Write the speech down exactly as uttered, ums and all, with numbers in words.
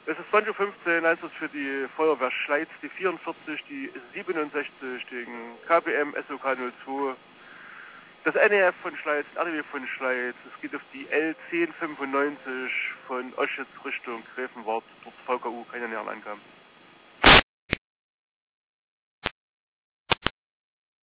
Es ist zwanzig Uhr fünfzehn, Einsatz für die Feuerwehr Schleiz, die vierundvierzig, die siebenundsechzig, den K B M S O K null zwei, das N E F von Schleiz, R D W von Schleiz. Es geht auf die L zehn fünfundneunzig von Oschitz Richtung Gräfenwart, dort V K U, keine näheren Angaben.